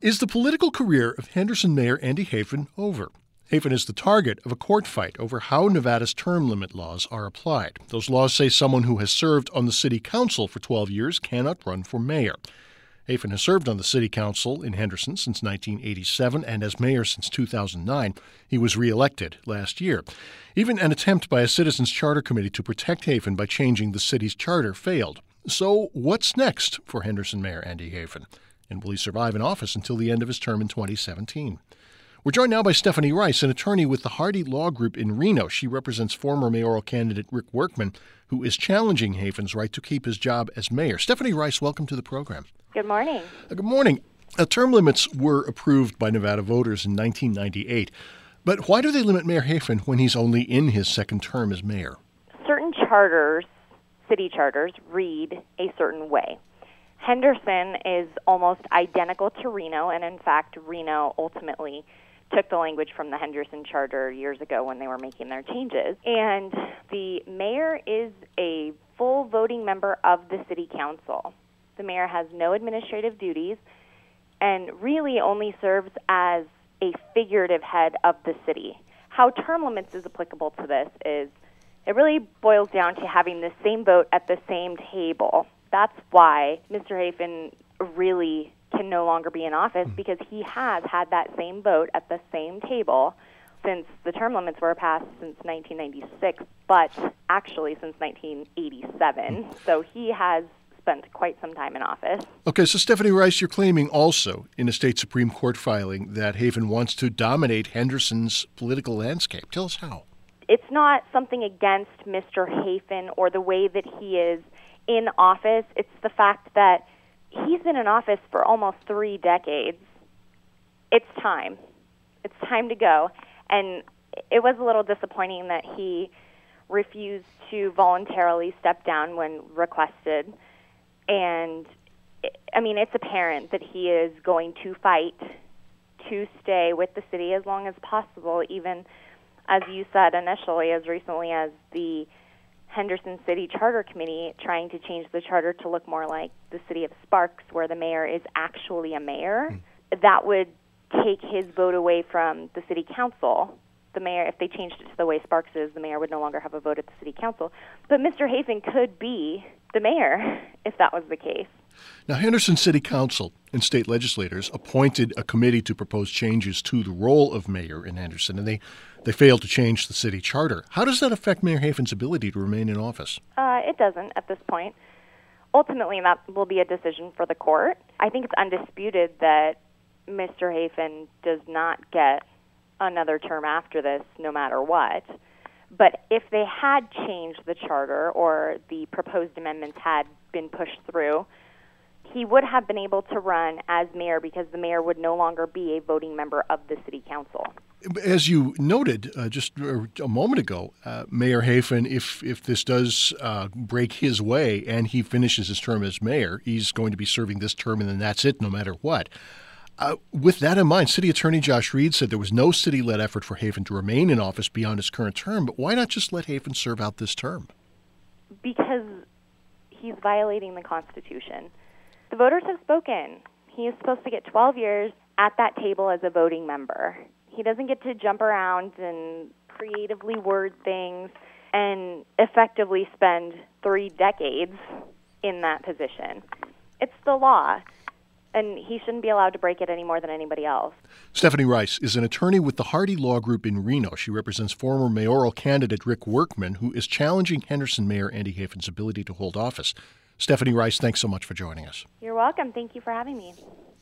Is the political career of Henderson Mayor Andy Hafen over? Hafen is the target of a court fight over how Nevada's term limit laws are applied. Those laws say someone who has served on the city council for 12 years cannot run for mayor. Hafen has served on the city council in Henderson since 1987 and as mayor since 2009. He was reelected last year. Even an attempt by a citizens' charter committee to protect Hafen by changing the city's charter failed. So what's next for Henderson Mayor Andy Hafen? And will he survive in office until the end of his term in 2017? We're joined now by Stephanie Rice, an attorney with the Hardy Law Group in Reno. She represents former mayoral candidate Rick Workman, who is challenging Hafen's right to keep his job as mayor. Stephanie Rice, welcome to the program. Good morning. Good morning. Term limits were approved by Nevada voters in 1998. But why do they limit Mayor Hafen when he's only in his second term as mayor? Certain charters, city charters, read a certain way. Henderson is almost identical to Reno, and in fact, Reno ultimately took the language from the Henderson Charter years ago when they were making their changes. And the mayor is a full voting member of the city council. The mayor has no administrative duties and really only serves as a figurative head of the city. How term limits is applicable to this is it really boils down to having the same vote at the same table. That's why Mr. Hafen really can no longer be in office, because he has had that same vote at the same table since the term limits were passed since 1996, but actually since 1987. So he has spent quite some time in office. Okay, so Stephanie Rice, you're claiming also in a state Supreme Court filing that Hafen wants to dominate Henderson's political landscape. Tell us how. It's not something against Mr. Hafen or the way that he is in office. It's the fact that he's been in office for almost 3 decades. It's time. It's time to go. And it was a little disappointing that he refused to voluntarily step down when requested. And, it's apparent that he is going to fight to stay with the city as long as possible, even, as you said initially, as recently as the Henderson City Charter Committee trying to change the charter to look more like the city of Sparks, where the mayor is actually a mayor. That would take his vote away from the city council. The mayor, if they changed it to the way Sparks is, the mayor would no longer have a vote at the city council. But Mr. Hafen could be the mayor if that was the case. Now, Henderson City Council and state legislators appointed a committee to propose changes to the role of mayor in Henderson, and they failed to change the city charter. How does that affect Mayor Hafen's ability to remain in office? It doesn't at this point. Ultimately, that will be a decision for the court. I think it's undisputed that Mr. Hafen does not get another term after this, no matter what. But if they had changed the charter or the proposed amendments had been pushed through, he would have been able to run as mayor because the mayor would no longer be a voting member of the city council. As you noted just a moment ago, Mayor Hafen, if this does break his way and he finishes his term as mayor, he's going to be serving this term and then that's it, no matter what. With that in mind, City Attorney Josh Reed said there was no city-led effort for Hafen to remain in office beyond his current term, but why not just let Hafen serve out this term? Because he's violating the Constitution. The voters have spoken. He is supposed to get 12 years at that table as a voting member. He doesn't get to jump around and creatively word things and effectively spend 3 decades in that position. It's the law, and he shouldn't be allowed to break it any more than anybody else. Stephanie Rice is an attorney with the Hardy Law Group in Reno. She represents former mayoral candidate Rick Workman, who is challenging Henderson Mayor Andy Hafen's ability to hold office. Stephanie Rice, thanks so much for joining us. You're welcome. Thank you for having me.